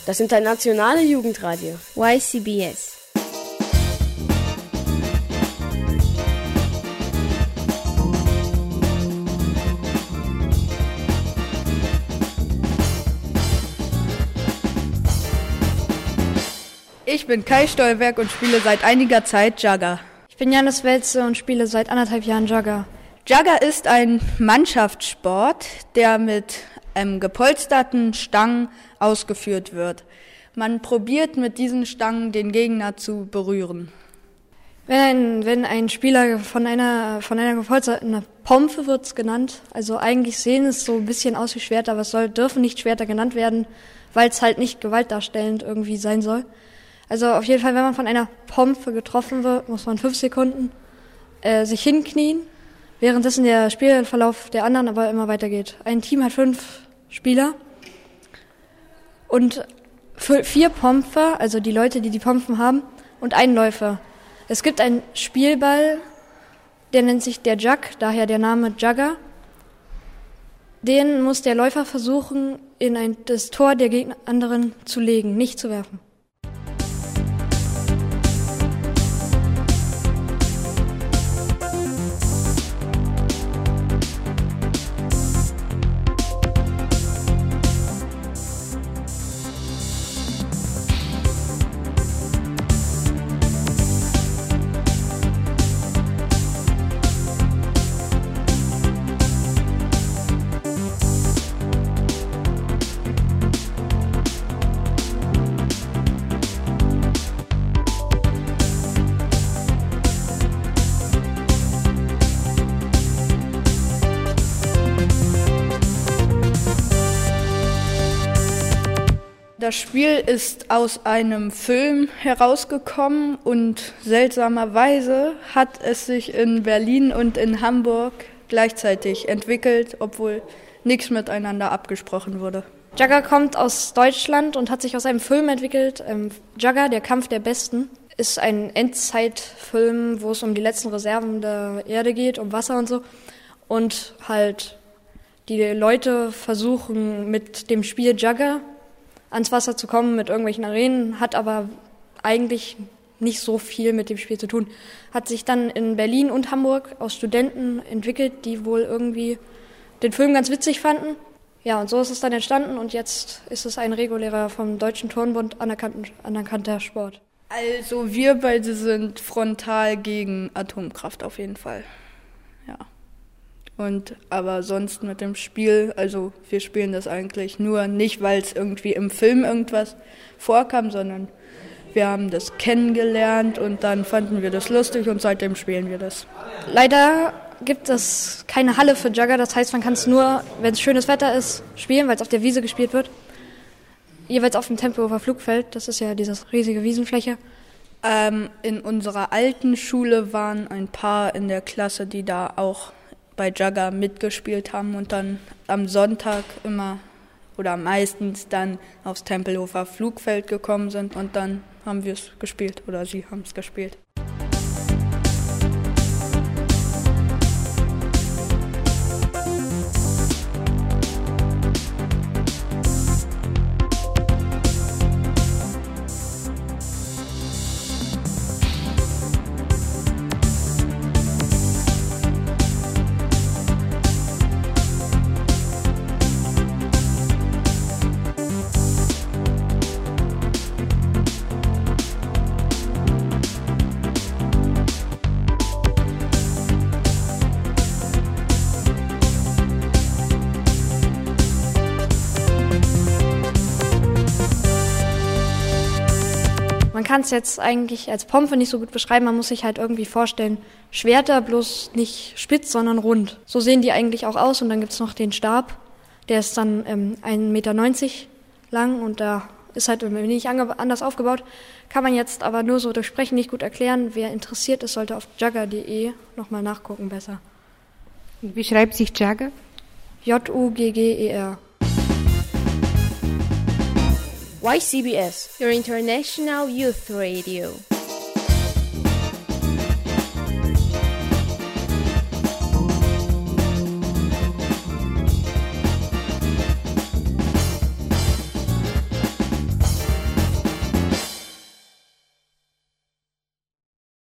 Das internationale Jugendradio. YCBS. Ich bin Kai Stolberg und spiele seit einiger Zeit Jugger. Ich bin Janis Welze und spiele seit 1,5 Jahren Jugger. Jugger ist ein Mannschaftssport, der mit gepolsterten Stangen ausgeführt wird. Man probiert mit diesen Stangen den Gegner zu berühren. Wenn ein Spieler von einer gepolsterten Pompe wird's genannt, also eigentlich sehen es so ein bisschen aus wie Schwerter, aber dürfen nicht Schwerter genannt werden, weil es halt nicht gewaltdarstellend irgendwie sein soll. Also auf jeden Fall, wenn man von einer Pompe getroffen wird, muss man 5 Sekunden sich hinknien, währenddessen der Spielverlauf der anderen aber immer weitergeht. Ein Team hat 5 Spieler und 4 Pomper, also die Leute, die Pompen haben, und einen Läufer. Es gibt einen Spielball, der nennt sich der Jug, daher der Name Jugger. Den muss der Läufer versuchen, in das Tor der anderen zu legen, nicht zu werfen. Das Spiel ist aus einem Film herausgekommen und seltsamerweise hat es sich in Berlin und in Hamburg gleichzeitig entwickelt, obwohl nichts miteinander abgesprochen wurde. Jugger kommt aus Deutschland und hat sich aus einem Film entwickelt. Jugger, der Kampf der Besten, ist ein Endzeitfilm, wo es um die letzten Reserven der Erde geht, um Wasser und so. Und halt die Leute versuchen mit dem Spiel Jugger ans Wasser zu kommen mit irgendwelchen Arenen, hat aber eigentlich nicht so viel mit dem Spiel zu tun. Hat sich dann in Berlin und Hamburg aus Studenten entwickelt, die wohl irgendwie den Film ganz witzig fanden. Ja, und so ist es dann entstanden und jetzt ist es ein regulärer vom Deutschen Turnbund anerkannter Sport. Also wir beide sind frontal gegen Atomkraft auf jeden Fall. Ja. Aber sonst mit dem Spiel, also wir spielen das eigentlich nur nicht, weil es irgendwie im Film irgendwas vorkam, sondern wir haben das kennengelernt und dann fanden wir das lustig und seitdem spielen wir das. Leider gibt es keine Halle für Jugger, das heißt, man kann es nur, wenn es schönes Wetter ist, spielen, weil es auf der Wiese gespielt wird. Jeweils auf dem Tempelhofer Flugfeld, das ist ja diese riesige Wiesenfläche. In unserer alten Schule waren ein paar in der Klasse, die da auch bei Jugger mitgespielt haben und dann am Sonntag immer oder meistens dann aufs Tempelhofer Flugfeld gekommen sind und dann haben wir es gespielt oder sie haben es gespielt. Man kann es jetzt eigentlich als Pompe nicht so gut beschreiben, man muss sich halt irgendwie vorstellen, Schwerter bloß nicht spitz, sondern rund. So sehen die eigentlich auch aus und dann gibt's noch den Stab, der ist dann 1,90 Meter lang und da ist halt ein wenig anders aufgebaut. Kann man jetzt aber nur so durch Sprechen nicht gut erklären. Wer interessiert ist, sollte auf jugger.de nochmal nachgucken besser. Wie schreibt sich Jugger? Jugger. YCBS, your international youth radio.